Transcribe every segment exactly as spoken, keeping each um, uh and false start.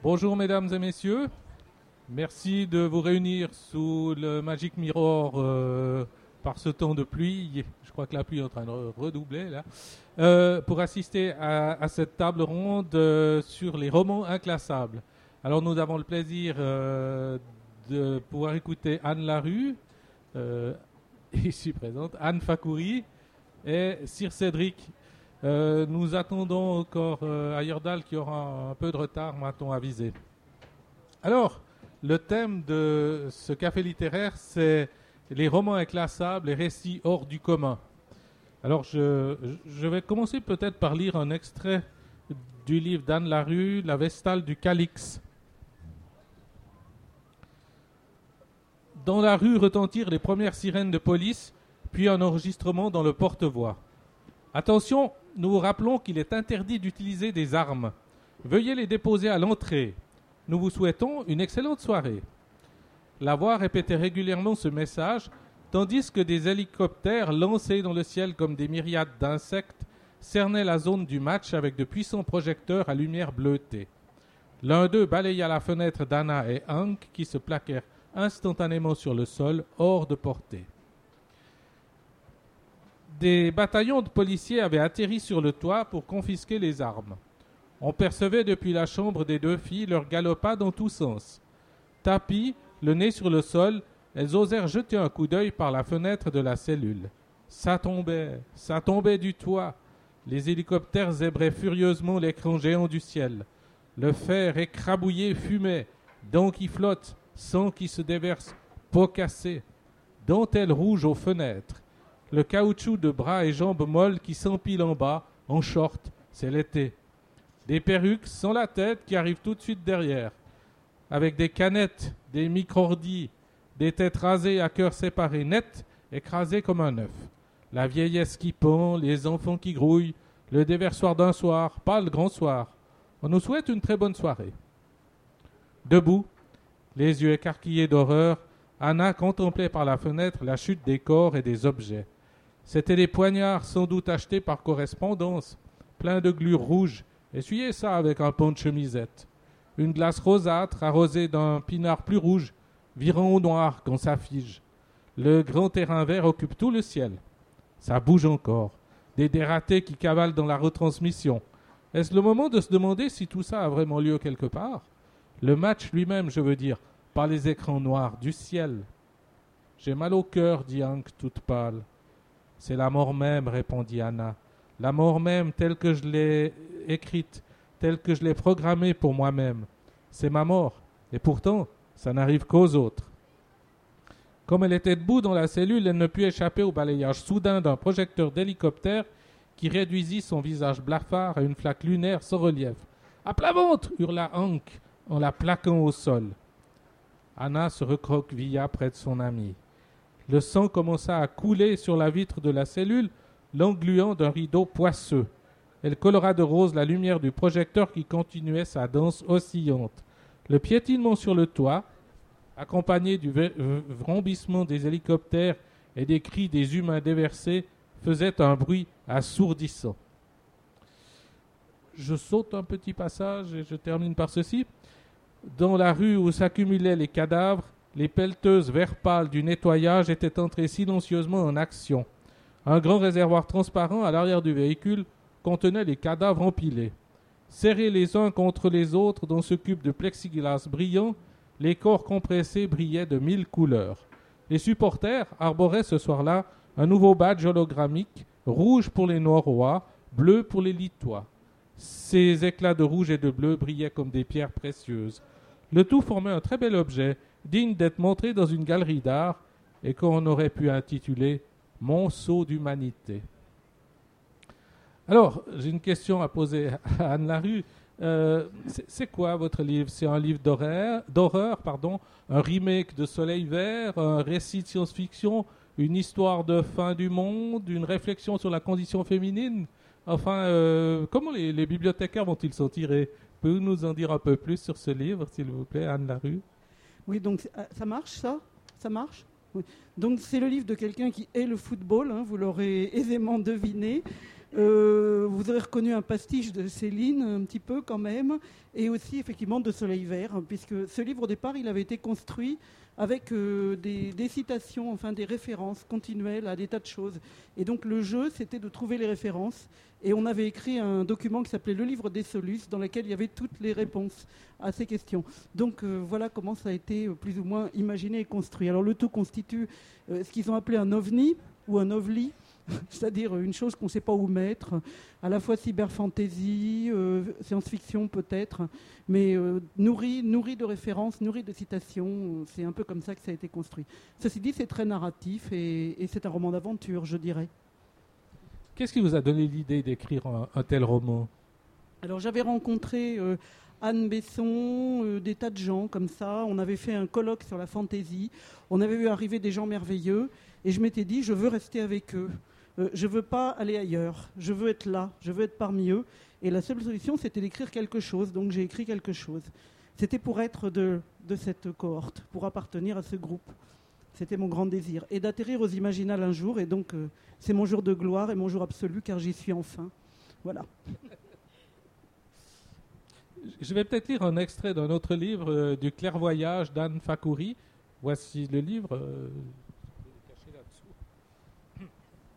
Bonjour mesdames et messieurs, merci de vous réunir sous le Magic Mirror euh, par ce temps de pluie. Je crois que la pluie est en train de redoubler là, euh, pour assister à, à cette table ronde euh, sur les romans inclassables. Alors nous avons le plaisir euh, de pouvoir écouter Anne Larue, euh, ici présente, Anne Fakouri et Sir Cédric. Euh, nous attendons encore euh, Ayerdal qui aura un peu de retard, m'a-t-on avisé. Alors, le thème de ce café littéraire, c'est les romans inclassables, les récits hors du commun. Alors, je, je vais commencer peut-être par lire un extrait du livre d'Anne Larue, La Vestale du Calix. Dans la rue retentirent les premières sirènes de police, puis un enregistrement dans le porte-voix. Attention, nous vous rappelons qu'il est interdit d'utiliser des armes. Veuillez les déposer à l'entrée. Nous vous souhaitons une excellente soirée. La voix répétait régulièrement ce message, tandis que des hélicoptères lancés dans le ciel comme des myriades d'insectes cernaient la zone du match avec de puissants projecteurs à lumière bleutée. L'un d'eux balaya la fenêtre d'Anna et Hank qui se plaquèrent instantanément sur le sol, hors de portée. Des bataillons de policiers avaient atterri sur le toit pour confisquer les armes. On percevait depuis la chambre des deux filles leurs galopades dans tous sens. Tapies, le nez sur le sol, elles osèrent jeter un coup d'œil par la fenêtre de la cellule. Ça tombait, ça tombait du toit. Les hélicoptères zébraient furieusement l'écran géant du ciel. Le fer écrabouillé fumait, dents qui flottent, sang qui se déverse, peau cassée, dentelle rouge aux fenêtres. Le caoutchouc de bras et jambes molles qui s'empilent en bas, en short, c'est l'été. Des perruques sans la tête qui arrivent tout de suite derrière, avec des canettes, des micro-ordis, des têtes rasées à cœurs séparés net, écrasées comme un œuf. La vieillesse qui pend, les enfants qui grouillent, le déversoir d'un soir, pas le grand soir. On nous souhaite une très bonne soirée. Debout, les yeux écarquillés d'horreur, Anna contemplait par la fenêtre la chute des corps et des objets. C'étaient des poignards sans doute achetés par correspondance, pleins de glu rouge. Essuyez ça avec un pan de chemisette. Une glace rosâtre arrosée d'un pinard plus rouge, virant au noir quand ça fige. Le grand terrain vert occupe tout le ciel. Ça bouge encore. Des dératés qui cavalent dans la retransmission. Est-ce le moment de se demander si tout ça a vraiment lieu quelque part? Le match lui-même, je veux dire, pas les écrans noirs du ciel. J'ai mal au cœur, dit Hank toute pâle. C'est la mort même, répondit Anna. La mort même telle que je l'ai écrite, telle que je l'ai programmée pour moi-même. C'est ma mort, et pourtant, ça n'arrive qu'aux autres. Comme elle était debout dans la cellule, elle ne put échapper au balayage soudain d'un projecteur d'hélicoptère qui réduisit son visage blafard à une flaque lunaire sans relief. « À plat ventre !» hurla Hank en la plaquant au sol. Anna se recroquevilla près de son amie. Le sang commença à couler sur la vitre de la cellule, l'engluant d'un rideau poisseux. Elle colora de rose la lumière du projecteur qui continuait sa danse oscillante. Le piétinement sur le toit, accompagné du vrombissement des hélicoptères et des cris des humains déversés, faisait un bruit assourdissant. Je saute un petit passage et je termine par ceci. Dans la rue où s'accumulaient les cadavres, les pelleteuses vert pâle du nettoyage étaient entrées silencieusement en action. Un grand réservoir transparent à l'arrière du véhicule contenait les cadavres empilés. Serrés les uns contre les autres dans ce cube de plexiglas brillant, les corps compressés brillaient de mille couleurs. Les supporters arboraient ce soir-là un nouveau badge hologrammique, rouge pour les Norrois, bleu pour les Litois. Ces éclats de rouge et de bleu brillaient comme des pierres précieuses. Le tout formait un très bel objet, digne d'être montré dans une galerie d'art et qu'on aurait pu intituler « Monceau d'humanité ». Alors, j'ai une question à poser à Anne Larue. Euh, c'est, c'est quoi votre livre? C'est un livre d'horreur, d'horreur, pardon, un remake de Soleil Vert, un récit de science-fiction, une histoire de fin du monde, une réflexion sur la condition féminine? Enfin, euh, comment les, les bibliothécaires vont-ils s'en tirer? Pouvez-vous nous en dire un peu plus sur ce livre, s'il vous plaît, Anne Larue? Oui, donc ça marche, ça Ça marche oui. Donc c'est le livre de quelqu'un qui hait le football, hein, vous l'aurez aisément deviné. Euh, vous aurez reconnu un pastiche de Céline, un petit peu quand même, et aussi effectivement de Soleil Vert, puisque ce livre au départ, il avait été construit avec euh, des, des citations, enfin des références continuelles à des tas de choses. Et donc le jeu, c'était de trouver les références. Et on avait écrit un document qui s'appelait Le Livre des Solus, dans lequel il y avait toutes les réponses à ces questions. Donc euh, voilà comment ça a été euh, plus ou moins imaginé et construit. Alors le tout constitue euh, ce qu'ils ont appelé un ovni ou un ovli, c'est-à-dire une chose qu'on ne sait pas où mettre, à la fois cyberfantasy, euh, science-fiction peut-être, mais euh, nourri, nourri de références, nourri de citations. C'est un peu comme ça que ça a été construit. Ceci dit, c'est très narratif et, et c'est un roman d'aventure, je dirais. Qu'est-ce qui vous a donné l'idée d'écrire un, un tel roman ? Alors j'avais rencontré euh, Anne Besson, euh, des tas de gens comme ça. On avait fait un colloque sur la fantaisie. On avait vu arriver des gens merveilleux. Et je m'étais dit, je veux rester avec eux. Euh, je ne veux pas aller ailleurs. Je veux être là. Je veux être parmi eux. Et la seule solution, c'était d'écrire quelque chose. Donc j'ai écrit quelque chose. C'était pour être de, de cette cohorte, pour appartenir à ce groupe. C'était mon grand désir. Et d'atterrir aux Imaginales un jour. Et donc, euh, c'est mon jour de gloire et mon jour absolu, car j'y suis enfin. Voilà. Je vais peut-être lire un extrait d'un autre livre, euh, du Clairvoyage d'Anne Fakouri. Voici le livre. Euh, je vais le cacher là-dessous.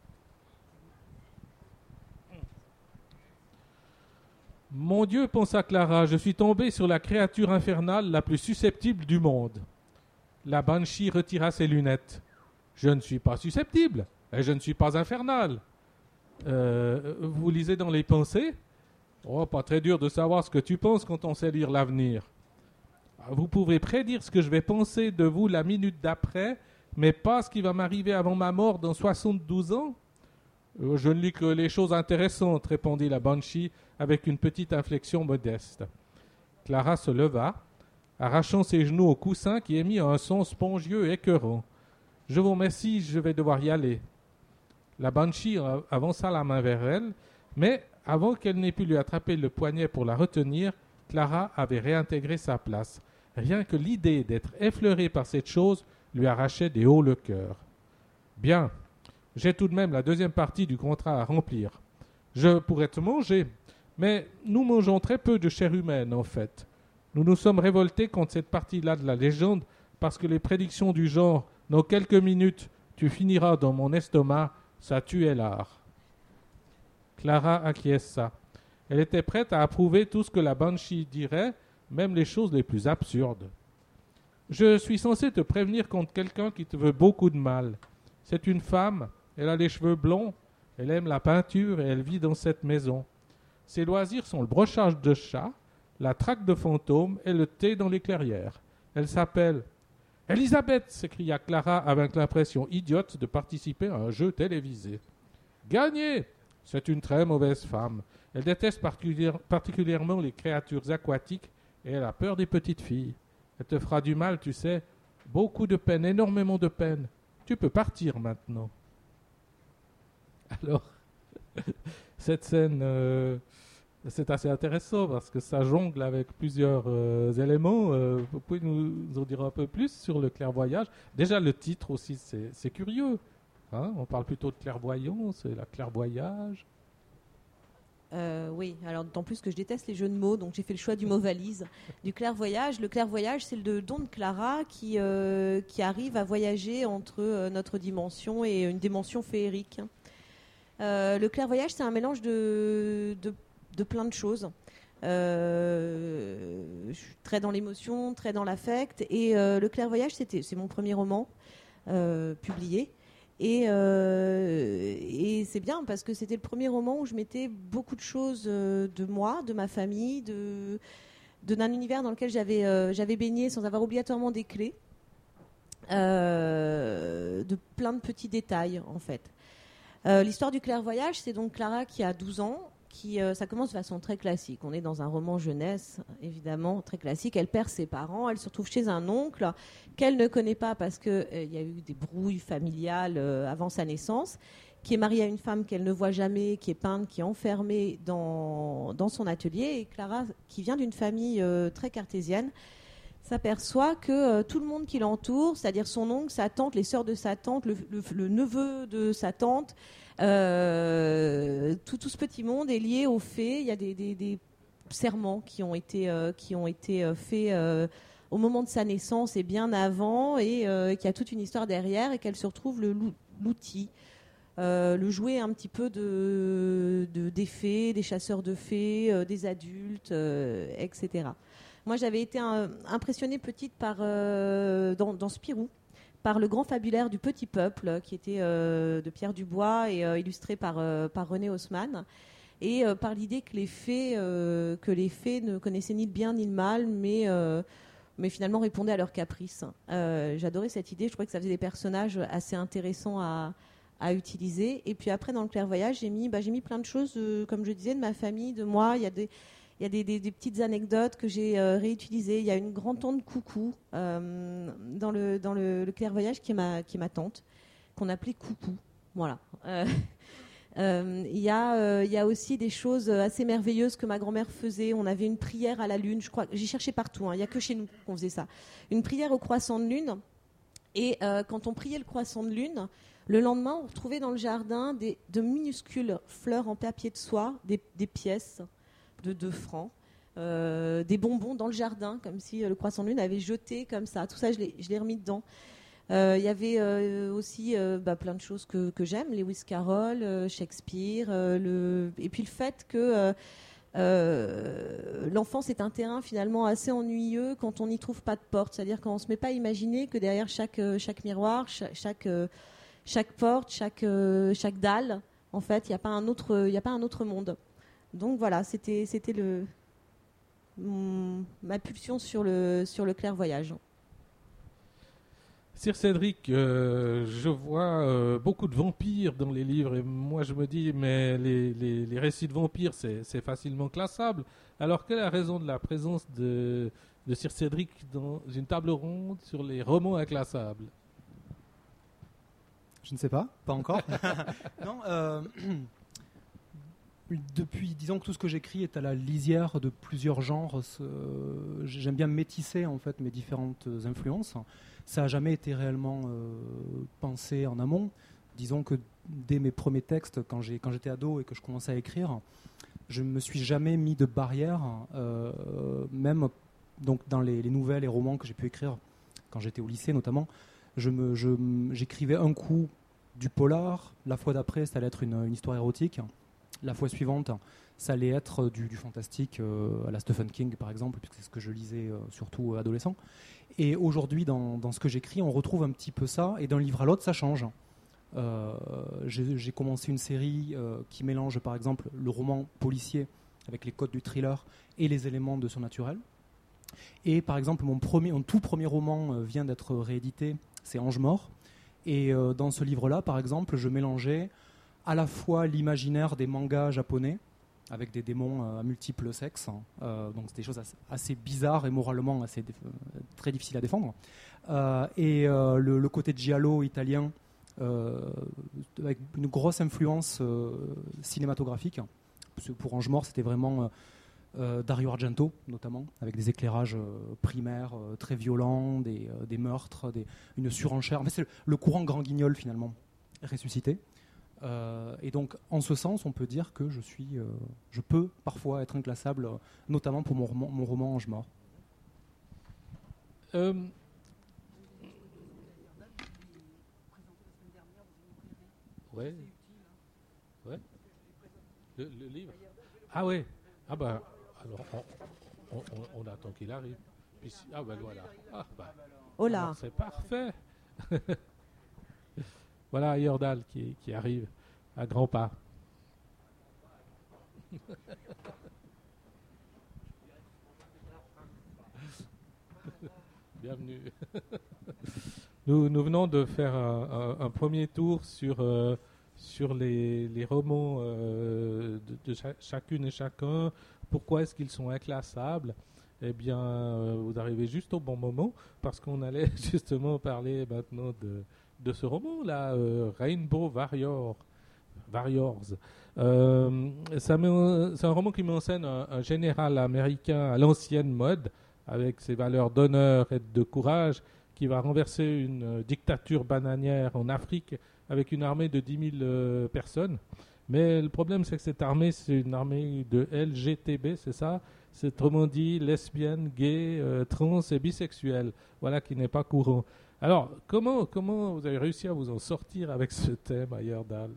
Mon Dieu, pensa Clara, je suis tombée sur la créature infernale la plus susceptible du monde. La Banshee retira ses lunettes. Je ne suis pas susceptible, et je ne suis pas infernal. Euh, vous lisez dans les pensées ? Oh, pas très dur de savoir ce que tu penses quand on sait lire l'avenir. Vous pouvez prédire ce que je vais penser de vous la minute d'après, mais pas ce qui va m'arriver avant ma mort dans soixante-douze ans ? euh, Je ne lis que les choses intéressantes, répondit la Banshee avec une petite inflexion modeste. Clara se leva, arrachant ses genoux au coussin qui émit un son spongieux et écœurant. « Je vous remercie, je vais devoir y aller. » La Banshee avança la main vers elle, mais avant qu'elle n'ait pu lui attraper le poignet pour la retenir, Clara avait réintégré sa place. Rien que l'idée d'être effleurée par cette chose lui arrachait des hauts le cœur. « Bien, j'ai tout de même la deuxième partie du contrat à remplir. Je pourrais te manger, mais nous mangeons très peu de chair humaine, en fait. Nous nous sommes révoltés contre cette partie-là de la légende parce que les prédictions du genre « dans quelques minutes, tu finiras dans mon estomac », ça tuait l'art. Clara acquiesça. Elle était prête à approuver tout ce que la Banshee dirait, même les choses les plus absurdes. « Je suis censé te prévenir contre quelqu'un qui te veut beaucoup de mal. C'est une femme, elle a les cheveux blonds, elle aime la peinture et elle vit dans cette maison. Ses loisirs sont le brochage de chats, la traque de fantômes et le thé dans les clairières. Elle s'appelle... » « Elisabeth !» s'écria Clara avec l'impression idiote de participer à un jeu télévisé. « Gagné ! C'est une très mauvaise femme. Elle déteste particulière, particulièrement les créatures aquatiques et elle a peur des petites filles. Elle te fera du mal, tu sais. Beaucoup de peine, énormément de peine. Tu peux partir maintenant. » Alors, cette scène... Euh, c'est assez intéressant parce que ça jongle avec plusieurs euh, éléments. Euh, vous pouvez nous, nous en dire un peu plus sur le clairvoyage ? Déjà, le titre aussi, c'est, c'est curieux. Hein, on parle plutôt de clairvoyance, c'est la clairvoyage. Euh, oui, alors d'autant plus que je déteste les jeux de mots, donc j'ai fait le choix du mot valise, du clairvoyage. Le clairvoyage, c'est le don de Clara qui, euh, qui arrive à voyager entre euh, notre dimension et une dimension féerique. Euh, le clairvoyage, c'est un mélange de... de de plein de choses. Euh, je suis très dans l'émotion, très dans l'affect. Et euh, le clairvoyage, c'était, c'est mon premier roman euh, publié. Et, euh, et c'est bien parce que c'était le premier roman où je mettais beaucoup de choses euh, de moi, de ma famille, de, de, d'un univers dans lequel j'avais, euh, j'avais baigné sans avoir obligatoirement des clés. Euh, de plein de petits détails, en fait. Euh, l'histoire du clairvoyage, c'est donc Clara qui a douze ans. Qui, euh, ça commence de façon très classique. On est dans un roman jeunesse, évidemment, très classique. Elle perd ses parents, elle se retrouve chez un oncle qu'elle ne connaît pas parce qu'il euh, y a eu des brouilles familiales euh, avant sa naissance, qui est marié à une femme qu'elle ne voit jamais, qui est peinte, qui est enfermée dans, dans son atelier. Et Clara, qui vient d'une famille euh, très cartésienne, s'aperçoit que euh, tout le monde qui l'entoure, c'est-à-dire son oncle, sa tante, les sœurs de sa tante, le, le, le neveu de sa tante, Euh, tout, tout ce petit monde est lié aux fées. Il y a des, des, des serments qui ont été, euh, qui ont été euh, faits euh, au moment de sa naissance et bien avant, et euh, qu'il y a toute une histoire derrière, et qu'elle se retrouve le, l'outil, euh, le jouet un petit peu de, de, des fées, des chasseurs de fées, euh, des adultes, euh, et cetera. Moi, j'avais été un, impressionnée petite par, euh, dans, dans Spirou, par le grand fabulaire du Petit Peuple, qui était euh, de Pierre Dubois et euh, illustré par, euh, par René Haussmann, et euh, par l'idée que les fées, euh, que les fées ne connaissaient ni le bien ni le mal, mais, euh, mais finalement répondaient à leurs caprices. Euh, j'adorais cette idée, je trouvais que ça faisait des personnages assez intéressants à, à utiliser. Et puis après, dans le clairvoyage, j'ai mis, bah, j'ai mis plein de choses, euh, comme je disais, de ma famille, de moi. Il y a des... Il y a des, des, des petites anecdotes que j'ai euh, réutilisées. Il y a une grand-tante Coucou euh, dans, le, dans le, le clairvoyage qui est, ma, qui est ma tante, qu'on appelait Coucou. Voilà. Euh, euh, il, y a, euh, il y a aussi des choses assez merveilleuses que ma grand-mère faisait. On avait une prière à la lune. Je crois, j'ai cherché partout. Hein, il n'y a que chez nous qu'on faisait ça. Une prière au croissant de lune. Et euh, quand on priait le croissant de lune, le lendemain, on retrouvait dans le jardin des, de minuscules fleurs en papier de soie, des, des pièces de deux francs, euh, des bonbons dans le jardin, comme si euh, le croissant de lune avait jeté comme ça. Tout ça, je l'ai, je l'ai remis dedans. Il euh, y avait euh, aussi euh, bah, plein de choses que, que j'aime, Lewis Carroll, euh, Shakespeare, euh, le... et puis le fait que euh, euh, l'enfance est un terrain finalement assez ennuyeux quand on n'y trouve pas de porte. C'est-à-dire qu'on ne se met pas à imaginer que derrière chaque, chaque miroir, chaque, chaque, chaque porte, chaque, chaque dalle, en fait, il n'y a pas un autre, il n'y a pas un autre monde. Donc voilà, c'était, c'était le, mon, ma pulsion sur le, sur le clairvoyage. Sir Cédric, euh, je vois euh, beaucoup de vampires dans les livres, et moi je me dis, mais les, les, les récits de vampires, c'est, c'est facilement classable. Alors quelle est la raison de la présence de, de Sir Cédric dans une table ronde sur les romans inclassables ? Je ne sais pas, pas encore. non, euh... Depuis, disons que tout ce que j'écris est à la lisière de plusieurs genres. Euh, j'aime bien métisser en fait mes différentes influences. Ça n'a jamais été réellement euh, pensé en amont. Disons que dès mes premiers textes, quand, j'ai, quand j'étais ado et que je commençais à écrire, je ne me suis jamais mis de barrière, euh, même donc, dans les, les nouvelles et romans que j'ai pu écrire quand j'étais au lycée notamment. Je me, je, j'écrivais un coup du polar, la fois d'après ça allait être une, une histoire érotique. La fois suivante, ça allait être du, du fantastique euh, à la Stephen King, par exemple, puisque c'est ce que je lisais euh, surtout adolescent. Et aujourd'hui, dans, dans ce que j'écris, on retrouve un petit peu ça, et d'un livre à l'autre, ça change. Euh, j'ai, j'ai commencé une série euh, qui mélange, par exemple, le roman policier avec les codes du thriller et les éléments de surnaturel. Et par exemple, mon, premier, mon tout premier roman euh, vient d'être réédité, c'est Ange mort. Et euh, dans ce livre-là, par exemple, je mélangeais à la fois l'imaginaire des mangas japonais, avec des démons euh, à multiples sexes, euh, donc c'est des choses assez, assez bizarres et moralement assez déf- très difficiles à défendre, euh, et euh, le, le côté giallo italien, euh, avec une grosse influence euh, cinématographique. Pour Ange mort, c'était vraiment euh, Dario Argento, notamment, avec des éclairages euh, primaires euh, très violents, des, euh, des meurtres, des, une surenchère. En fait, c'est le, le courant Grand Guignol, finalement, ressuscité. Euh, et donc, en ce sens, on peut dire que je suis, euh, je peux parfois être inclassable, euh, notamment pour mon roman, mon roman Ange mort. Euh... Ouais. Ouais. Le, le livre. Ah ouais. Ah bah alors on, on, on, on attend qu'il arrive. Puis, ah bah voilà. Ah bah. Oh là. C'est parfait. Voilà Yordal qui, qui arrive à grands pas. Bienvenue. Nous, nous venons de faire un, un, un premier tour sur, euh, sur les, les romans euh, de, de cha- chacune et chacun. Pourquoi est-ce qu'ils sont inclassables ? Eh bien, euh, vous arrivez juste au bon moment, parce qu'on allait justement parler maintenant de... de ce roman-là, euh, Rainbow Warrior, Warriors. Euh, ça met, c'est un roman qui met en scène un, un général américain à l'ancienne mode, avec ses valeurs d'honneur et de courage, qui va renverser une euh, dictature bananière en Afrique avec une armée de dix mille euh, personnes. Mais le problème, c'est que cette armée, c'est une armée de L G T B, c'est ça? C'est autrement dit lesbiennes, gays, euh, trans et bisexuels. Voilà, qui n'est pas courant. Alors, comment, comment vous avez réussi à vous en sortir avec ce thème, Ayerdal?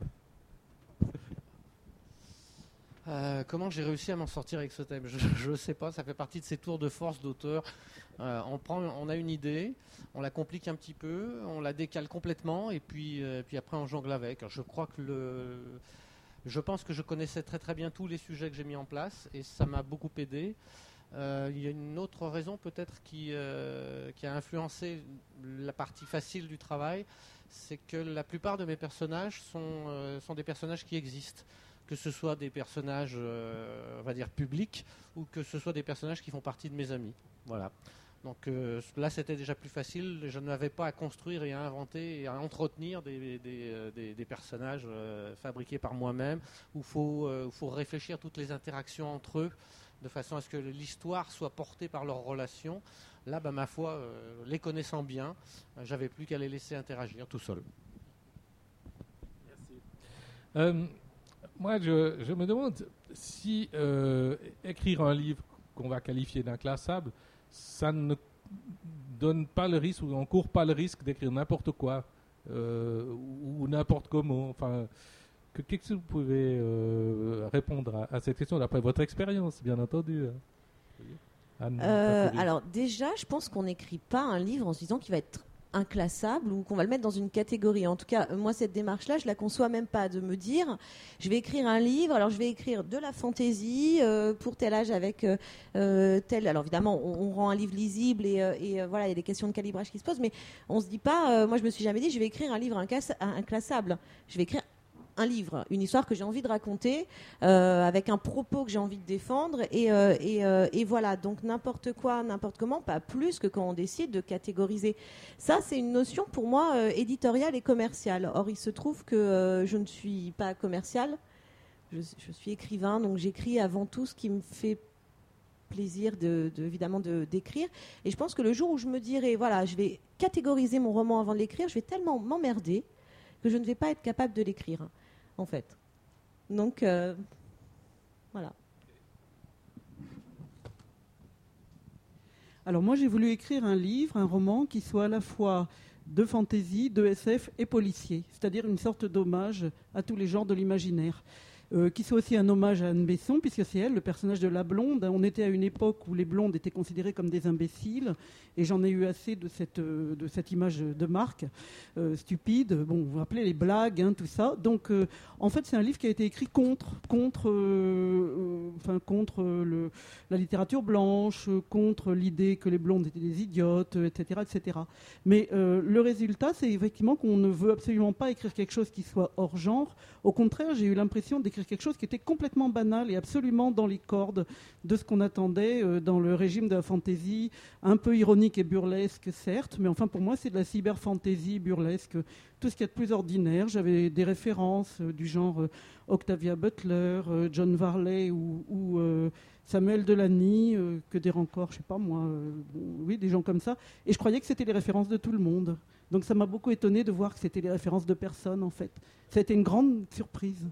Euh, comment j'ai réussi à m'en sortir avec ce thème? Je ne sais pas, ça fait partie de ces tours de force d'auteur. Euh, on, prend, on a une idée, on la complique un petit peu, on la décale complètement, et puis, euh, puis après on jongle avec. Je crois que le, je pense que je connaissais très très bien tous les sujets que j'ai mis en place, et ça m'a beaucoup aidé. Euh, il y a une autre raison peut-être qui, euh, qui a influencé la partie facile du travail, c'est que la plupart de mes personnages sont, euh, sont des personnages qui existent. Que ce soit des personnages, euh, on va dire, publics, ou que ce soit des personnages qui font partie de mes amis. Voilà. Donc euh, là, c'était déjà plus facile. Je n'avais pas à construire et à inventer et à entretenir des, des, des, des personnages euh, fabriqués par moi-même, où il faut, euh, faut réfléchir toutes les interactions entre eux, de façon à ce que l'histoire soit portée par leurs relations. Là, bah, ma foi, euh, les connaissant bien, euh, j'avais plus qu'à les laisser interagir tout seul. Merci. Euh, Moi, je, je me demande si euh, écrire un livre qu'on va qualifier d'inclassable, ça ne donne pas le risque, ou on ne court pas le risque d'écrire n'importe quoi, euh, ou, ou n'importe comment. Enfin, que, qu'est-ce que vous pouvez euh, répondre à, à cette question d'après votre expérience, bien entendu, Anne, euh, Alors déjà, je pense qu'on n'écrit pas un livre en se disant qu'il va être inclassable ou qu'on va le mettre dans une catégorie. En tout cas, moi, cette démarche-là, je la conçois même pas, de me dire, je vais écrire un livre, alors je vais écrire de la fantaisie euh, pour tel âge avec euh, tel... Alors évidemment, on, on rend un livre lisible et, euh, et euh, voilà, il y a des questions de calibrage qui se posent, mais on se dit pas, euh, moi, je me suis jamais dit, je vais écrire un livre inclass- inclassable. Je vais écrire un livre, une histoire que j'ai envie de raconter, euh, avec un propos que j'ai envie de défendre, et, euh, et, euh, et voilà, donc n'importe quoi, n'importe comment, pas plus que quand on décide de catégoriser. Ça, c'est une notion pour moi euh, éditoriale et commerciale. Or, il se trouve que euh, je ne suis pas commerciale, je, je suis écrivain, donc j'écris avant tout ce qui me fait plaisir de, de, évidemment de, d'écrire, et je pense que le jour où je me dirai, voilà, je vais catégoriser mon roman avant de l'écrire, je vais tellement m'emmerder que je ne vais pas être capable de l'écrire, en fait. Donc, euh, voilà. Alors moi, j'ai voulu écrire un livre, un roman qui soit à la fois de fantaisie, de S F et policier, c'est-à-dire une sorte d'hommage à tous les genres de l'imaginaire. Euh, qui soit aussi un hommage à Anne Besson, puisque c'est elle, le personnage de la blonde. On était à une époque où les blondes étaient considérées comme des imbéciles, et j'en ai eu assez de cette, euh, de cette image de marque euh, stupide. Bon, vous vous rappelez les blagues, hein, tout ça. Donc, euh, en fait, c'est un livre qui a été écrit contre, contre, euh, euh, enfin, contre le, la littérature blanche, contre l'idée que les blondes étaient des idiotes, et cetera, et cetera. Mais euh, le résultat, c'est effectivement qu'on ne veut absolument pas écrire quelque chose qui soit hors genre. Au contraire, j'ai eu l'impression d'écrire quelque chose qui était complètement banal et absolument dans les cordes de ce qu'on attendait euh, dans le régime de la fantaisie, un peu ironique et burlesque, certes, mais enfin pour moi c'est de la cyber-fantaisie burlesque, tout ce qu'il y a de plus ordinaire. J'avais des références euh, du genre euh, Octavia Butler, euh, John Varley ou, ou euh, Samuel Delany, euh, que dire encore, je sais pas moi, euh, bon, oui, des gens comme ça. Et je croyais que c'était les références de tout le monde. Donc ça m'a beaucoup étonné de voir que c'était les références de personne en fait. Ça a été une grande surprise.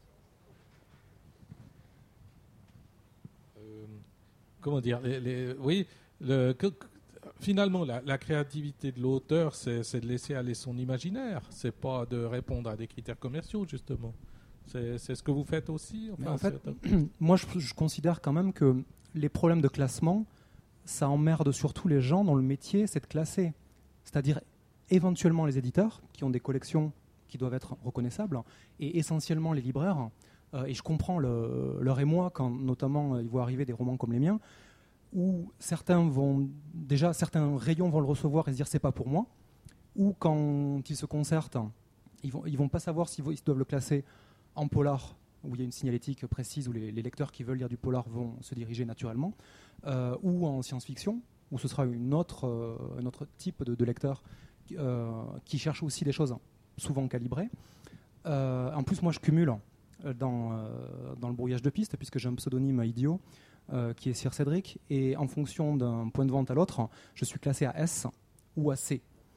Comment dire les, les, Oui, le, que, finalement, la, la créativité de l'auteur, c'est, c'est de laisser aller son imaginaire. C'est pas de répondre à des critères commerciaux, justement. C'est, c'est ce que vous faites aussi. Enfin, Mais en fait, moi, je, je considère quand même que les problèmes de classement, ça emmerde surtout les gens dont le métier, c'est de classer. C'est-à-dire éventuellement les éditeurs, qui ont des collections qui doivent être reconnaissables, et essentiellement les libraires. Euh, et je comprends le, leur émoi quand notamment euh, ils voient arriver des romans comme les miens, où certains vont déjà certains rayons vont le recevoir et se dire c'est pas pour moi, ou quand ils se concertent, ils vont ils vont pas savoir s'ils ils doivent le classer en polar, où il y a une signalétique précise, où les, les lecteurs qui veulent lire du polar vont se diriger naturellement, euh, ou en science-fiction, où ce sera une autre, euh, un autre type de, de lecteur euh, qui cherche aussi des choses souvent calibrées. Euh, en plus, moi, je cumule Dans, euh, dans le brouillage de piste, puisque j'ai un pseudonyme idiot euh, qui est Sir Cédric, et en fonction d'un point de vente à l'autre, je suis classé à S ou à C.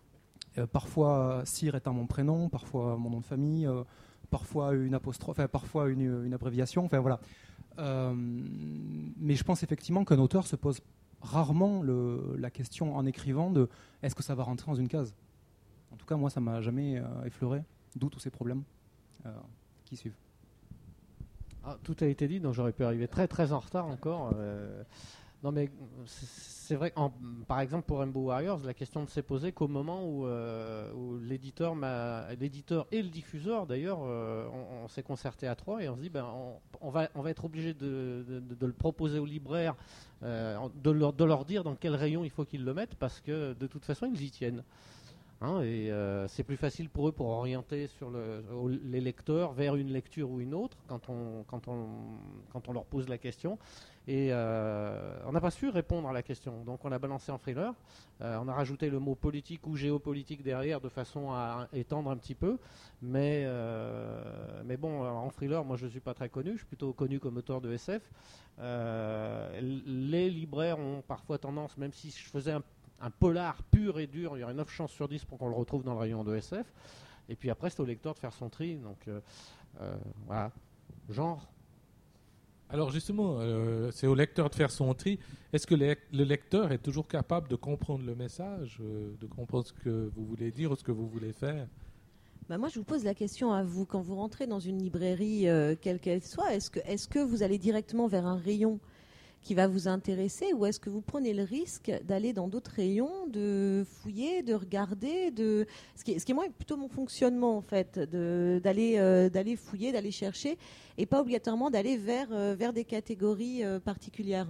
Euh, parfois, Cyr étant mon prénom, parfois mon nom de famille, euh, parfois une apostrophe, enfin, parfois une, une abréviation, enfin voilà. Euh, mais je pense effectivement qu'un auteur se pose rarement le, la question en écrivant de est-ce que ça va rentrer dans une case. En tout cas, moi, ça m'a jamais euh, effleuré, d'où tous ces problèmes euh, qui suivent. Ah, tout a été dit, donc j'aurais pu arriver très très en retard encore. Euh, non mais c'est vrai, en, par exemple pour Rainbow Warriors, la question ne s'est posée qu'au moment où, euh, où l'éditeur, m'a, l'éditeur et le diffuseur d'ailleurs, euh, on, on s'est concerté à trois et on se dit ben on, on va on va être obligé de, de, de, de le proposer aux libraires, euh, de, leur, de leur dire dans quel rayon il faut qu'ils le mettent parce que de toute façon ils y tiennent. Hein, et euh, c'est plus facile pour eux pour orienter sur le, les lecteurs vers une lecture ou une autre quand on, quand on, quand on leur pose la question. Et euh, on n'a pas su répondre à la question. Donc on a balancé en thriller. Euh, on a rajouté le mot politique ou géopolitique derrière de façon à étendre un petit peu. Mais, euh, mais bon, en thriller, moi je ne suis pas très connu. Je suis plutôt connu comme auteur de S F. Euh, les libraires ont parfois tendance, même si je faisais un un polar pur et dur, il y aurait neuf chances sur dix pour qu'on le retrouve dans le rayon de S F. Et puis après, c'est au lecteur de faire son tri. Donc euh, euh, voilà, genre. Alors justement, euh, c'est au lecteur de faire son tri. Est-ce que le, le lecteur est toujours capable de comprendre le message, euh, de comprendre ce que vous voulez dire ou ce que vous voulez faire ? Bah moi, je vous pose la question à vous. Quand vous rentrez dans une librairie, euh, quelle qu'elle soit, est-ce que, est-ce que vous allez directement vers un rayon qui va vous intéresser ou est-ce que vous prenez le risque d'aller dans d'autres rayons, de fouiller, de regarder, de ce qui est, ce qui est moi plutôt mon fonctionnement en fait, de, d'aller euh, d'aller fouiller, d'aller chercher et pas obligatoirement d'aller vers euh, vers des catégories euh, particulières.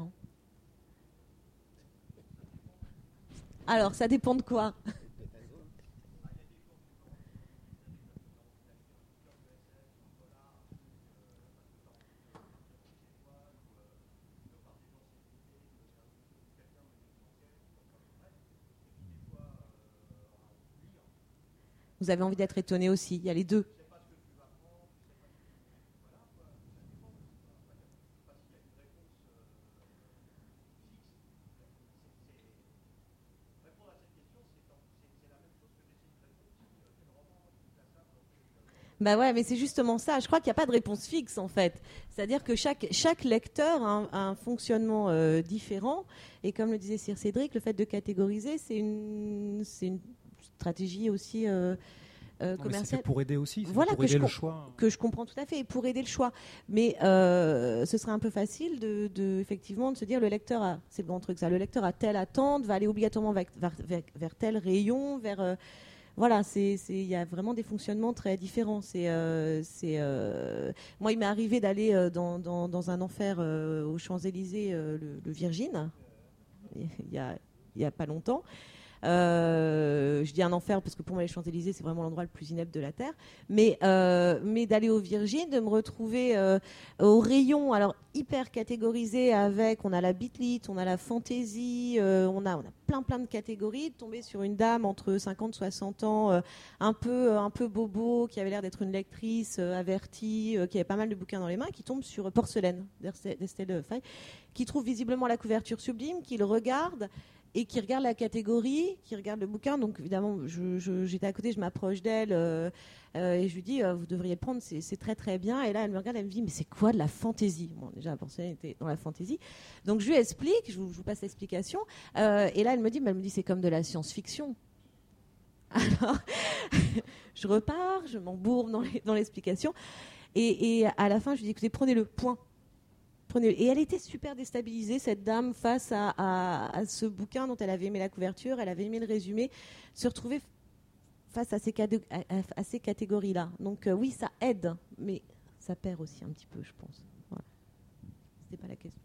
Alors ça dépend de quoi. Vous avez envie d'être étonné aussi, il y a les deux. Bah ouais, mais c'est justement ça. Je crois qu'il n'y a pas de réponse fixe en fait. C'est-à-dire que chaque, chaque lecteur a un, a un fonctionnement euh, différent. Et comme le disait Sir Cédric, le fait de catégoriser, c'est une, c'est une stratégie aussi euh, euh, commerciale. C'est fait pour aider aussi, c'est voilà, pour aider le choix. Que je comprends tout à fait, et pour aider le choix. Mais euh, ce serait un peu facile de, de, effectivement, de se dire le lecteur a, c'est le grand truc ça, le lecteur a telle attente, va aller obligatoirement vers, vers, vers, vers tel rayon, vers... Euh, Voilà, c'est, c'est, il y a vraiment des fonctionnements très différents. C'est, euh, c'est, euh, moi, il m'est arrivé d'aller euh, dans, dans, dans un enfer euh, aux Champs-Élysées, euh, le, le Virgin, il y a, il y a pas longtemps. Euh, je dis un enfer parce que pour moi les Champs-Élysées c'est vraiment l'endroit le plus inepte de la terre, mais, euh, mais d'aller au Virgin, de me retrouver euh, au rayon alors hyper catégorisé avec, on a la beat-lit, on a la fantasy, euh, on, a, on a plein plein de catégories, de tomber sur une dame entre cinquante et soixante ans, euh, un, peu, un peu bobo, qui avait l'air d'être une lectrice euh, avertie, euh, qui avait pas mal de bouquins dans les mains, qui tombe sur Porcelaine d'Estelle Faye, qui trouve visiblement la couverture sublime, qui le regarde et qui regarde la catégorie, qui regarde le bouquin. Donc évidemment, je, je, j'étais à côté, je m'approche d'elle euh, euh, et je lui dis, euh, vous devriez le prendre, c'est, c'est très très bien. Et là, elle me regarde, elle me dit, mais c'est quoi de la fantaisie ? Bon, déjà, la Porcelaine était dans la fantaisie. Donc je lui explique, je vous, je vous passe l'explication. Euh, et là, elle me dit, mais elle me dit, c'est comme de la science-fiction. Alors, je repars, je m'embourbe dans, les, dans l'explication. Et, et à la fin, je lui dis, écoutez, prenez-le, point. Et elle était super déstabilisée, cette dame, face à, à, à ce bouquin dont elle avait aimé la couverture, elle avait aimé le résumé, se retrouver face à ces, cadé- à, à ces catégories-là. Donc euh, oui, ça aide, mais ça perd aussi un petit peu, je pense. Voilà. C'était pas la question.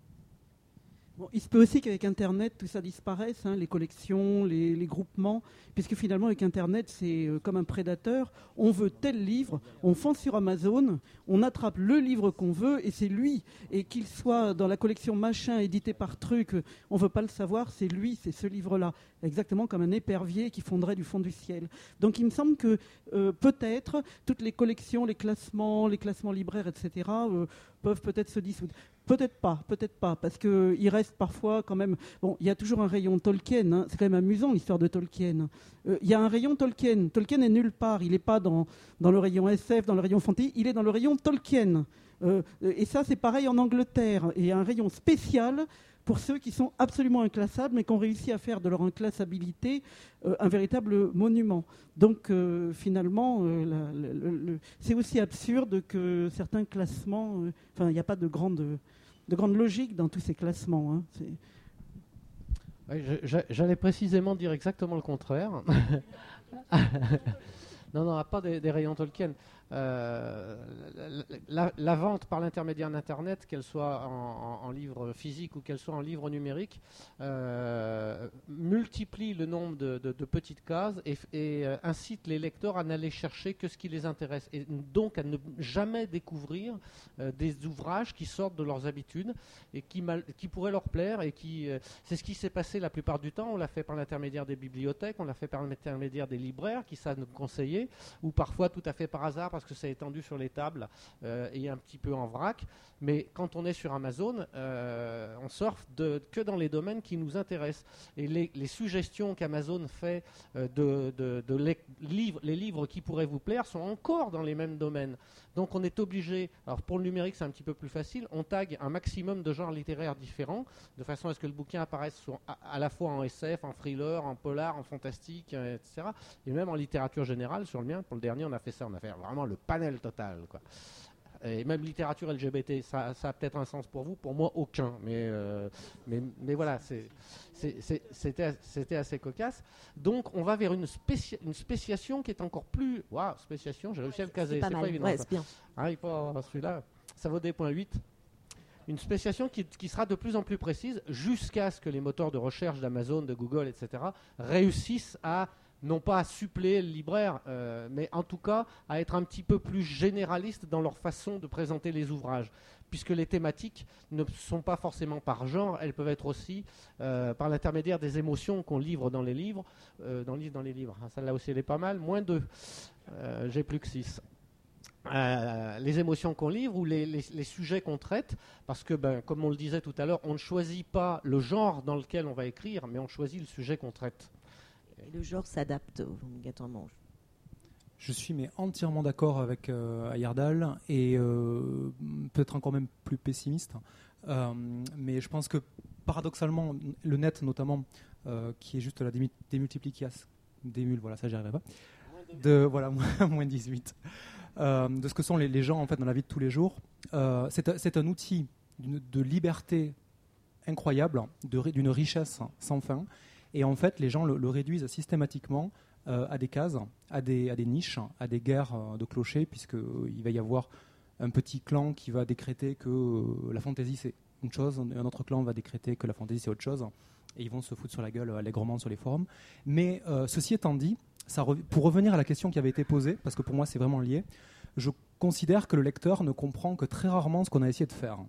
Bon, il se peut aussi qu'avec Internet, tout ça disparaisse, hein, les collections, les, les groupements, puisque finalement, avec Internet, c'est euh, comme un prédateur. On veut tel livre, on fonce sur Amazon, on attrape le livre qu'on veut, et c'est lui. Et qu'il soit dans la collection machin, édité par truc, on ne veut pas le savoir, c'est lui, c'est ce livre-là. Exactement comme un épervier qui fondrait du fond du ciel. Donc il me semble que euh, peut-être toutes les collections, les classements, les classements libraires, et cetera, euh, peuvent peut-être se dissoudre. Peut-être pas, peut-être pas, parce qu'il reste parfois quand même... Bon, il y a toujours un rayon Tolkien, hein, c'est quand même amusant l'histoire de Tolkien. Il euh, y a un rayon Tolkien. Tolkien est nulle part, il n'est pas dans, dans le rayon S F, dans le rayon fantasy, il est dans le rayon Tolkien. Euh, et ça, c'est pareil en Angleterre. Et il y a un rayon spécial pour ceux qui sont absolument inclassables, mais qui ont réussi à faire de leur inclassabilité euh, un véritable monument. Donc, euh, finalement, euh, la, le, le, c'est aussi absurde que certains classements... Euh, enfin, il n'y a pas de grande... de grande logique dans tous ces classements. Hein. C'est... Oui, je, j'allais précisément dire exactement le contraire. non, non, pas des, des rayons Tolkien. Euh, la, la, la vente par l'intermédiaire d'Internet, qu'elle soit en, en, en livre physique ou qu'elle soit en livre numérique, euh, multiplie le nombre de, de, de petites cases et, et euh, incite les lecteurs à n'aller chercher que ce qui les intéresse et donc à ne jamais découvrir euh, des ouvrages qui sortent de leurs habitudes et qui, mal, qui pourraient leur plaire. Et qui, euh, c'est ce qui s'est passé la plupart du temps. On l'a fait par l'intermédiaire des bibliothèques, on l'a fait par l'intermédiaire des libraires qui savent nous conseiller, ou parfois tout à fait par hasard parce que c'est étendu sur les tables euh, et un petit peu en vrac. Mais quand on est sur Amazon, euh, on surfe de, que dans les domaines qui nous intéressent. Et les, les suggestions qu'Amazon fait euh, de, de, de les, livres, les livres qui pourraient vous plaire sont encore dans les mêmes domaines. Donc on est obligé, alors pour le numérique c'est un petit peu plus facile, on tag un maximum de genres littéraires différents, de façon à ce que le bouquin apparaisse sur, à, à la fois en S F, en thriller, en polar, en fantastique, euh, et cetera. Et même en littérature générale, sur le mien, pour le dernier on a fait ça, on a fait vraiment le panel total, quoi. Et même littérature L G B T, ça, ça a peut-être un sens pour vous, pour moi aucun. Mais, euh, mais, mais voilà, c'est, c'est, c'est, c'était, c'était assez cocasse. Donc on va vers une, spéci- une spéciation qui est encore plus... Waouh, spéciation, j'ai réussi à le caser. C'est pas c'est mal, pas évident. ouais, Ça. c'est bien. Ah, il faut avoir celui-là. Ça vaut des points huit. Une spéciation qui, qui sera de plus en plus précise jusqu'à ce que les moteurs de recherche d'Amazon, de Google, et cetera réussissent à... non pas à suppléer le libraire, euh, mais en tout cas à être un petit peu plus généralistes dans leur façon de présenter les ouvrages, puisque les thématiques ne sont pas forcément par genre, elles peuvent être aussi euh, par l'intermédiaire des émotions qu'on livre dans les livres, euh, dans, dans les livres. Ah, celle-là aussi elle est pas mal, moins deux, euh, j'ai plus que six. Euh, les émotions qu'on livre ou les, les, les sujets qu'on traite, parce que, ben, comme on le disait tout à l'heure, on ne choisit pas le genre dans lequel on va écrire, mais on choisit le sujet qu'on traite. Et le genre s'adapte obligatoirement. Je suis mais entièrement d'accord avec euh, Ayardal et euh, peut-être encore même plus pessimiste. Euh, mais je pense que paradoxalement, le net notamment, euh, qui est juste la dému- démultiplication, démul, voilà, ça j'y arriverai pas, de voilà moins dix-huit, euh, de ce que sont les, les gens en fait dans la vie de tous les jours, euh, c'est, c'est un outil d'une, de liberté incroyable, de, d'une richesse sans fin. Et en fait, les gens le, le réduisent systématiquement euh, à des cases, à des, à des niches, à des guerres euh, de clochers, puisqu'il euh, va y avoir un petit clan qui va décréter que euh, la fantaisie c'est une chose, un autre clan va décréter que la fantaisie c'est autre chose, et ils vont se foutre sur la gueule allègrement sur les forums. Mais euh, ceci étant dit, ça rev- pour revenir à la question qui avait été posée, parce que pour moi c'est vraiment lié, je considère que le lecteur ne comprend que très rarement ce qu'on a essayé de faire.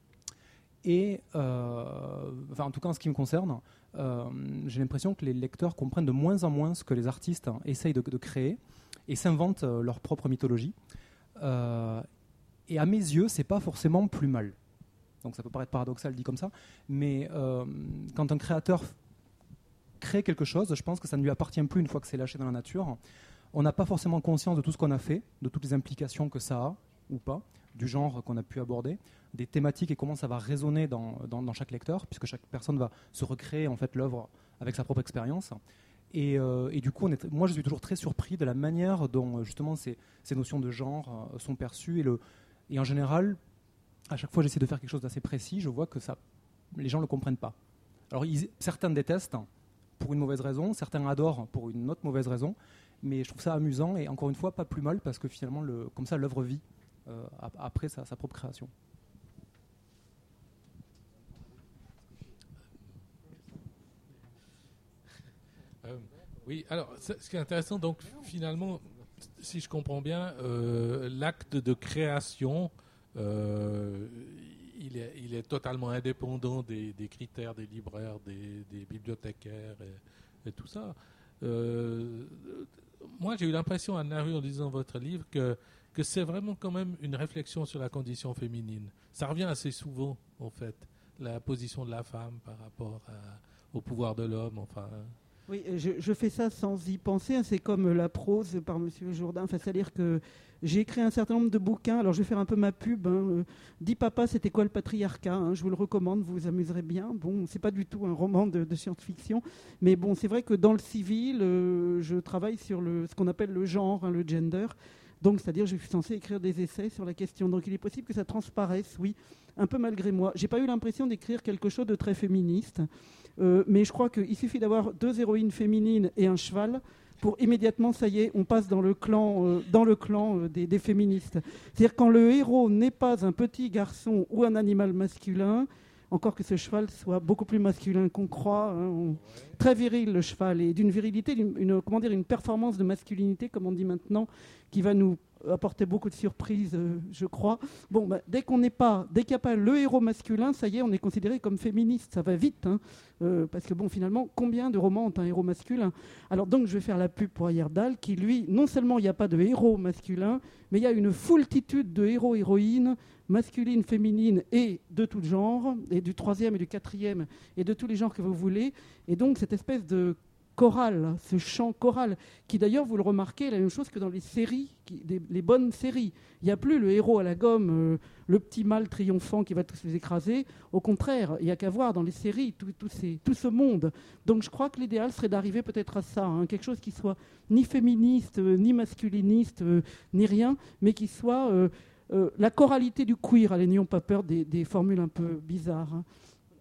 Et, euh, enfin, en tout cas en ce qui me concerne, euh, j'ai l'impression que les lecteurs comprennent de moins en moins ce que les artistes hein, essayent de, de créer et s'inventent euh, leur propre mythologie. Euh, et à mes yeux, c'est pas forcément plus mal. Donc ça peut paraître paradoxal dit comme ça, mais euh, quand un créateur crée quelque chose, je pense que ça ne lui appartient plus une fois que c'est lâché dans la nature. On n'a pas forcément conscience de tout ce qu'on a fait, de toutes les implications que ça a ou pas, du genre qu'on a pu aborder, des thématiques et comment ça va résonner dans, dans, dans chaque lecteur, puisque chaque personne va se recréer en fait l'œuvre avec sa propre expérience. Et, euh, et du coup, on est, moi je suis toujours très surpris de la manière dont justement ces, ces notions de genre euh, sont perçues. Et, le, et en général, à chaque fois j'essaie de faire quelque chose d'assez précis, je vois que ça, les gens ne le comprennent pas. Alors ils, certains détestent pour une mauvaise raison, certains adorent pour une autre mauvaise raison, mais je trouve ça amusant et encore une fois pas plus mal parce que finalement, le, comme ça, l'œuvre vit euh, après sa, sa propre création. Euh, oui, alors ce qui est intéressant, donc finalement, si je comprends bien, euh, l'acte de création, euh, il, est, il est totalement indépendant des, des critères des libraires, des, des bibliothécaires et, et tout ça. Euh, moi, j'ai eu l'impression, Anne-Marie, en lisant votre livre, que, que c'est vraiment quand même une réflexion sur la condition féminine. Ça revient assez souvent, en fait, la position de la femme par rapport à, au pouvoir de l'homme, enfin... Oui, je, je fais ça sans y penser. Hein. C'est comme la prose par Monsieur Jourdain. Enfin, c'est-à-dire que j'ai écrit un certain nombre de bouquins. Alors, je vais faire un peu ma pub. Hein. Euh, Dis papa, c'était quoi le patriarcat, hein. Je vous le recommande, vous vous amuserez bien. Bon, c'est pas du tout un roman de, de science-fiction, mais bon, c'est vrai que dans le civil, euh, je travaille sur le, ce qu'on appelle le genre, hein, le gender. Donc, c'est-à-dire, je suis censé écrire des essais sur la question. Donc, il est possible que ça transparaisse, oui, un peu malgré moi. J'ai pas eu l'impression d'écrire quelque chose de très féministe. Euh, mais je crois qu'il suffit d'avoir deux héroïnes féminines et un cheval pour immédiatement, ça y est, on passe dans le clan, euh, dans le clan euh, des, des féministes. C'est-à-dire quand le héros n'est pas un petit garçon ou un animal masculin, encore que ce cheval soit beaucoup plus masculin qu'on croit, hein, on... très viril le cheval, et d'une virilité, d'une, une, comment dire, une performance de masculinité, comme on dit maintenant, qui va nous apporter beaucoup de surprises, euh, je crois. Bon, bah, dès qu'on n'est pas, dès qu'il n'y a pas le héros masculin, ça y est, on est considéré comme féministe. Ça va vite, hein, euh, parce que bon, finalement, combien de romans ont un héros masculin? Alors donc, je vais faire la pub pour Heyerdahl, qui lui, non seulement il n'y a pas de héros masculin, mais il y a une foultitude de héros-héroïnes masculines, féminines et de tout genre, et du troisième et du quatrième, et de tous les genres que vous voulez. Et donc, cette espèce de chorale, ce chant choral, qui d'ailleurs, vous le remarquez, est la même chose que dans les séries, qui, des, les bonnes séries. Il n'y a plus le héros à la gomme, euh, le petit mâle triomphant qui va tous les écraser. Au contraire, il n'y a qu'à voir dans les séries tout, tout, ces, tout ce monde. Donc je crois que l'idéal serait d'arriver peut-être à ça, hein, quelque chose qui soit ni féministe, euh, ni masculiniste, euh, ni rien, mais qui soit euh, euh, la choralité du queer. Allez, n'ayons pas peur des, des formules un peu bizarres. Hein.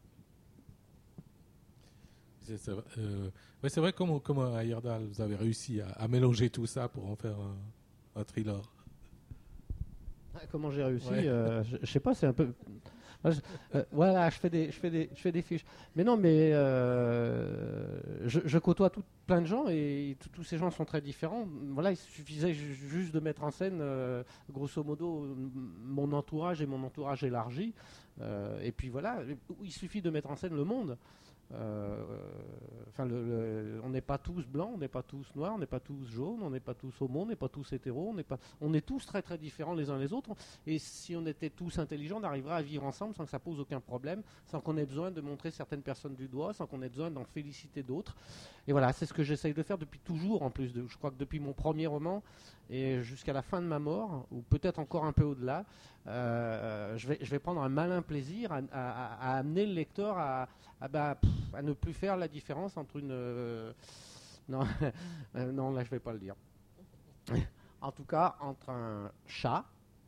C'est, c'est, euh, ouais, c'est vrai, comme, comme à Heyerdahl, vous avez réussi à, à mélanger tout ça pour en faire un, un thriller. Comment j'ai réussi, ouais. euh, Je ne sais pas, c'est un peu... Je, euh, voilà, je fais, des, je, fais des, je fais des fiches. Mais non, mais euh, je, je côtoie tout, plein de gens et tout, tous ces gens sont très différents. Voilà, il suffisait ju- juste de mettre en scène, euh, grosso modo, mon entourage et mon entourage élargi. Euh, et puis voilà, il suffit de mettre en scène le monde. Euh, enfin, le, le, on n'est pas tous blancs, on n'est pas tous noirs, on n'est pas tous jaunes, on n'est pas tous homo, on n'est pas tous hétéros, on n'est pas, on est tous très très différents les uns les autres. Et si on était tous intelligents, on arriverait à vivre ensemble sans que ça pose aucun problème, sans qu'on ait besoin de montrer certaines personnes du doigt, sans qu'on ait besoin d'en féliciter d'autres. Et voilà, c'est ce que j'essaye de faire depuis toujours. En plus, de, je crois que depuis mon premier roman et jusqu'à la fin de ma mort, ou peut-être encore un peu au-delà, euh, je vais, je vais prendre un malin plaisir à, à, à amener le lecteur à Ah bah, pff, à ne plus faire la différence entre une... Euh, non, euh, non, là, je ne vais pas le dire. En tout cas, entre un chat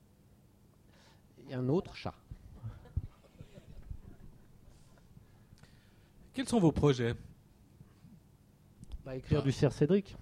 et un autre chat. Quels sont vos projets? Bah, écrire ah. du Sir Cédric.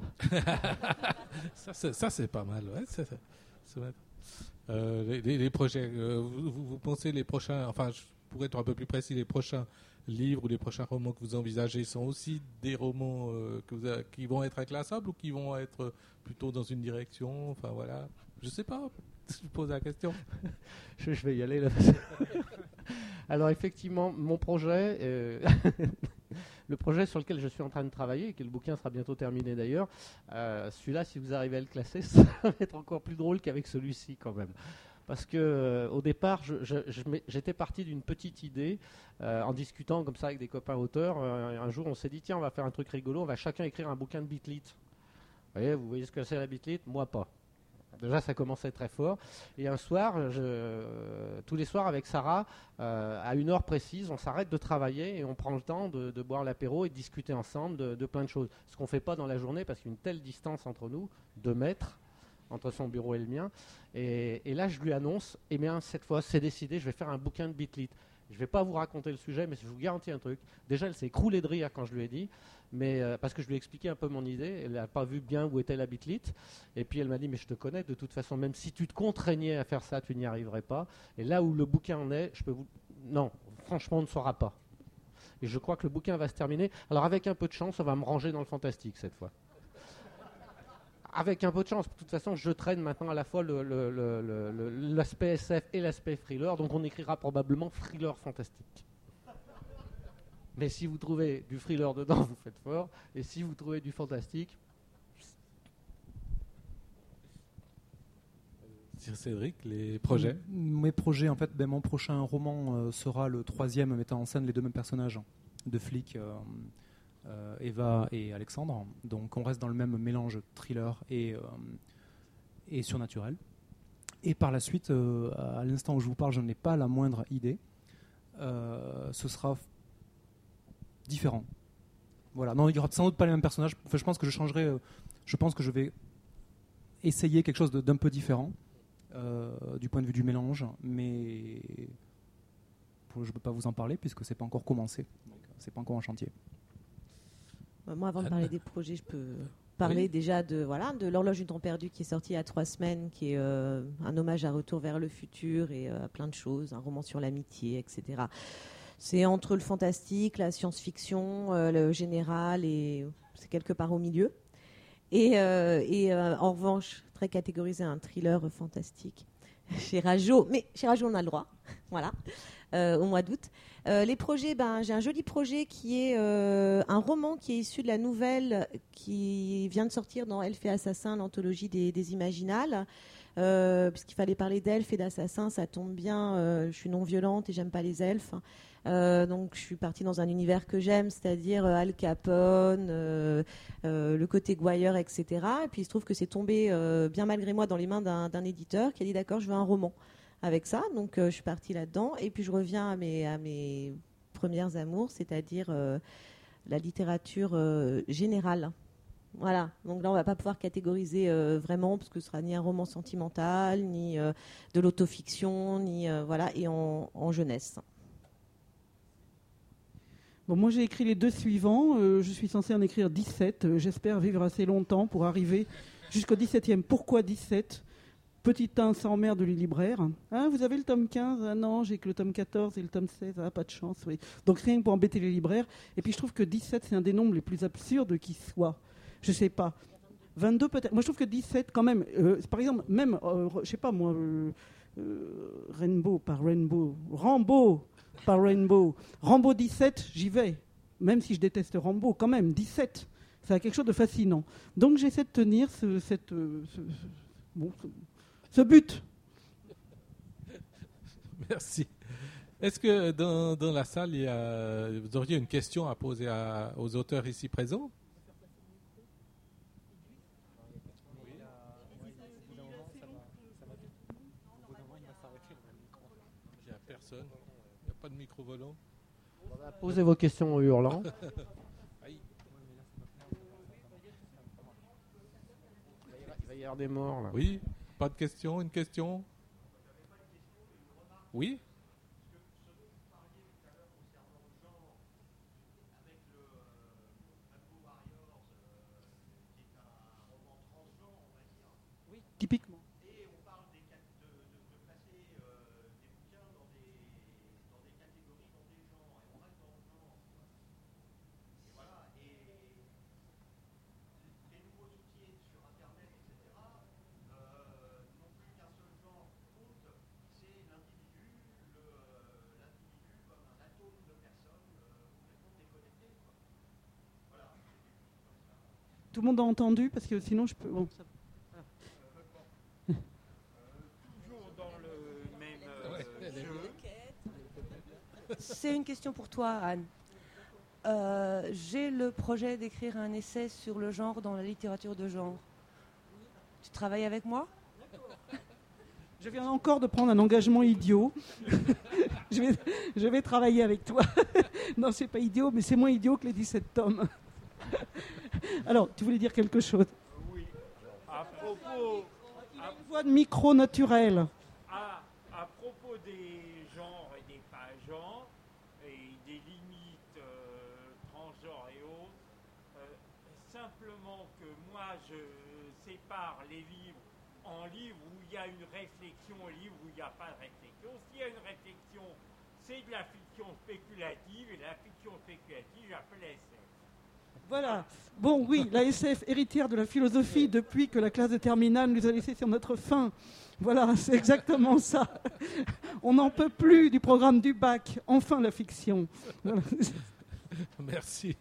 ça, c'est, ça, c'est pas mal. Ouais, c'est, c'est, c'est euh, les, les, les projets, euh, vous, vous, vous pensez les prochains... Enfin, je pourrais être un peu plus précis, les prochains... livres ou les prochains romans que vous envisagez sont aussi des romans euh, que vous a, qui vont être inclassables ou qui vont être plutôt dans une direction, enfin voilà, je sais pas, je pose la question. je, je vais y aller là. Alors effectivement, mon projet, euh, le projet sur lequel je suis en train de travailler, et que le bouquin sera bientôt terminé d'ailleurs, euh, celui-là, si vous arrivez à le classer, ça va être encore plus drôle qu'avec celui-ci quand même. Parce que euh, au départ, je, je, je, j'étais parti d'une petite idée, euh, en discutant comme ça avec des copains auteurs. Euh, un jour, on s'est dit, tiens, on va faire un truc rigolo, on va chacun écrire un bouquin de bitlit. Vous voyez, vous voyez ce que c'est la bitlit? Moi, pas. Déjà, ça commençait très fort. Et un soir, je, euh, tous les soirs avec Sarah, euh, à une heure précise, on s'arrête de travailler et on prend le temps de, de boire l'apéro et de discuter ensemble de, de plein de choses. Ce qu'on ne fait pas dans la journée parce qu'il y a une telle distance entre nous, deux mètres, entre son bureau et le mien. Et, et là, je lui annonce, eh bien, cette fois, c'est décidé, je vais faire un bouquin de bitlit. Je ne vais pas vous raconter le sujet, mais je vous garantis un truc. Déjà, elle s'est écroulée de rire quand je lui ai dit, mais, euh, parce que je lui ai expliqué un peu mon idée. Elle n'a pas vu bien où était la bitlit. Et puis, elle m'a dit, mais je te connais, de toute façon, même si tu te contraignais à faire ça, tu n'y arriverais pas. Et là où le bouquin en est, je peux vous... Non, franchement, on ne saura pas. Et je crois que le bouquin va se terminer. Alors, avec un peu de chance, on va me ranger dans le fantastique cette fois. Avec un peu de chance, de toute façon, je traîne maintenant à la fois le, le, le, le, l'aspect S F et l'aspect thriller, donc on écrira probablement thriller fantastique. Mais si vous trouvez du thriller dedans, vous faites fort, et si vous trouvez du fantastique, Cédric, les projets. Mes projets, en fait, ben, mon prochain roman euh, sera le troisième mettant en scène les deux mêmes personnages de flics, euh, euh, Eva et Alexandre. Donc on reste dans le même mélange thriller et, euh, et surnaturel. Et par la suite, euh, à l'instant où je vous parle, je n'ai pas la moindre idée. Euh, ce sera différent. Voilà. Non, il n'y aura sans doute pas les mêmes personnages. Enfin, je pense que je changerai. Euh, je pense que je vais essayer quelque chose de, d'un peu différent. Euh, du point de vue du mélange, mais pour, je ne peux pas vous en parler puisque c'est pas encore commencé, donc c'est pas encore en chantier. Moi, avant de parler des projets, je peux parler oui. déjà de voilà de l'horloge du temps perdu qui est sorti il y a trois semaines, qui est euh, un hommage à Retour vers le futur et à euh, plein de choses, un roman sur l'amitié, et cetera. C'est entre le fantastique, la science-fiction, euh, le général et c'est quelque part au milieu. Et, euh, et euh, en revanche, très catégorisé un thriller fantastique chez Rajo. Mais chez Rajo, on a le droit. Voilà. Euh, au mois d'août. Euh, les projets, ben, j'ai un joli projet qui est euh, un roman qui est issu de la nouvelle qui vient de sortir dans Elfes et Assassins, l'anthologie des, des Imaginales. Euh, puisqu'il fallait parler d'elfes et d'assassins, ça tombe bien. Euh, je suis non violente et j'aime pas les elfes. Euh, donc je suis partie dans un univers que j'aime, c'est-à-dire euh, Al Capone, euh, euh, le côté Goyer, et cetera. Et puis il se trouve que c'est tombé euh, bien malgré moi dans les mains d'un, d'un éditeur qui a dit d'accord, je veux un roman avec ça. Donc euh, je suis partie là-dedans. Et puis je reviens à mes, à mes premières amours, c'est-à-dire euh, la littérature euh, générale. Voilà, donc là on va pas pouvoir catégoriser euh, vraiment parce que ce sera ni un roman sentimental, ni euh, de l'autofiction, ni euh, voilà, et en, en jeunesse. Bon, moi j'ai écrit les deux suivants, euh, je suis censée en écrire dix-sept, euh, j'espère vivre assez longtemps pour arriver jusqu'au dix-septième. Pourquoi dix-sept ? Petit un, ça emmerde les libraires. Ah, vous avez le tome quinze ? Ah non, j'ai que le tome quatorze et le tome seize. Ah, pas de chance, oui. Donc rien que pour embêter les libraires. Et puis je trouve que dix-sept, c'est un des nombres les plus absurdes qui soient. Je sais pas. vingt-deux peut-être. Moi je trouve que dix-sept, quand même, euh, par exemple, même, euh, je sais pas moi, euh, euh, Rainbow par Rainbow, Rambo par Rainbow. Rambo dix-sept, j'y vais. Même si je déteste Rambo, quand même, dix-sept. Ça a quelque chose de fascinant. Donc j'essaie de tenir ce, cette, euh, ce, ce, bon, ce, ce but. Merci. Est-ce que dans, dans la salle, il y a, vous auriez une question à poser à, aux auteurs ici présents ? Il n'y a personne. Il n'y a pas de micro volant. Posez vos questions en hurlant. Il va y avoir des morts là. Oui, pas de question, une question ? Oui ? Typiquement. Et on parle des, de, de, de placer euh, des bouquins dans des, dans des catégories, dans des genres, et on reste dans le genre. Et voilà, et les nouveaux outils sur Internet, et cetera, euh, n'ont plus qu'un seul genre compte, c'est l'individu, le, l'individu comme un atome de personnes euh, complètement déconnectées. Voilà. Tout le monde a entendu, parce que sinon je peux... Bon, ça... C'est une question pour toi, Anne. Euh, j'ai le projet d'écrire un essai sur le genre dans la littérature de genre. Tu travailles avec moi ? Je viens encore de prendre un engagement idiot. je, vais, je vais travailler avec toi. Non, c'est pas idiot, mais c'est moins idiot que les dix-sept tomes. Alors, tu voulais dire quelque chose ? Oui. À propos... À... Une voix de micro naturelle. À, à propos des genres et des pas-genres, et des limites euh, transgenres et autres, euh, simplement que moi je sépare les livres en livres où il y a une réflexion et livres où il n'y a pas de réflexion. S'il y a une réflexion, c'est de la fiction spéculative, et la fiction spéculative, j'appelle la S F. Voilà. Bon, oui, la S F, héritière de la philosophie depuis que la classe de terminale nous a laissé sur notre faim. Voilà, c'est exactement ça. On n'en peut plus du programme du bac. Enfin, la fiction. Voilà. Merci.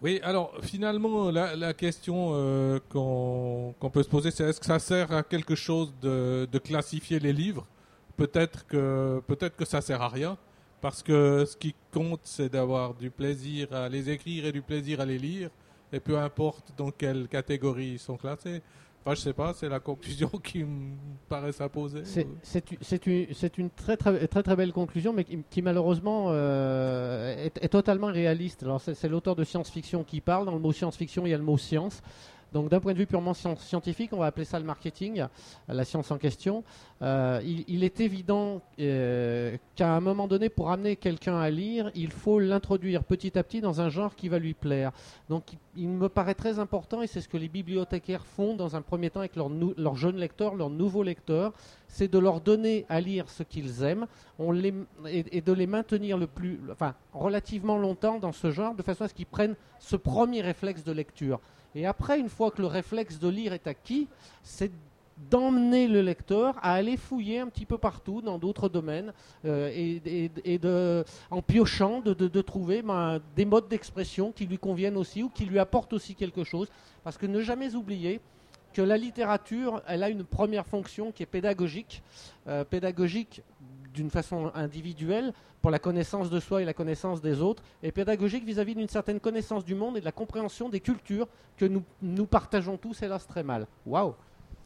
Oui, alors finalement, la, la question euh, qu'on qu'on peut se poser, c'est est-ce que ça sert à quelque chose de, de classifier les livres? Peut-être que, peut-être que ça sert à rien, parce que ce qui compte, c'est d'avoir du plaisir à les écrire et du plaisir à les lire, et peu importe dans quelle catégorie ils sont classés. Enfin, je sais pas, c'est la conclusion qui me paraît s'imposer. C'est, c'est, c'est, une, c'est une très, très très très belle conclusion, mais qui, qui malheureusement euh, est, est totalement réaliste. Alors c'est, c'est l'auteur de science-fiction qui parle. Dans le mot science-fiction, il y a le mot science. Donc d'un point de vue purement scientifique, on va appeler ça le marketing, la science en question. Euh, il, il est évident euh, qu'à un moment donné, pour amener quelqu'un à lire, il faut l'introduire petit à petit dans un genre qui va lui plaire. Donc il, il me paraît très important, et c'est ce que les bibliothécaires font dans un premier temps avec leurs nou- leurs jeunes lecteurs, leurs nouveaux lecteurs, c'est de leur donner à lire ce qu'ils aiment on les, et, et de les maintenir le plus, enfin, relativement longtemps dans ce genre, de façon à ce qu'ils prennent ce premier réflexe de lecture. Et après, une fois que le réflexe de lire est acquis, c'est d'emmener le lecteur à aller fouiller un petit peu partout dans d'autres domaines euh, et, et, et de, en piochant de, de, de trouver ben, des modes d'expression qui lui conviennent aussi ou qui lui apportent aussi quelque chose. Parce que ne jamais oublier que la littérature, elle a une première fonction qui est pédagogique, euh, pédagogique d'une façon individuelle pour la connaissance de soi et la connaissance des autres, et pédagogique vis-à-vis d'une certaine connaissance du monde et de la compréhension des cultures que nous, nous partageons tous, hélas, très mal. Waouh.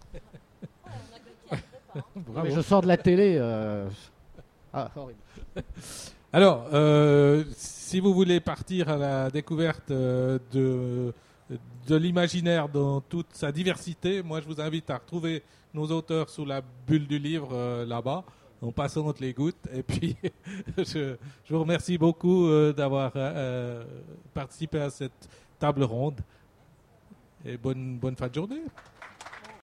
Mais je sors de la télé. Euh... Ah, horrible. Alors, euh, si vous voulez partir à la découverte euh, de, de l'imaginaire dans toute sa diversité, moi je vous invite à retrouver nos auteurs sous la bulle du livre euh, là-bas. En passant entre les gouttes. Et puis, je, je vous remercie beaucoup euh, d'avoir euh, participé à cette table ronde. Et bonne, bonne fin de journée.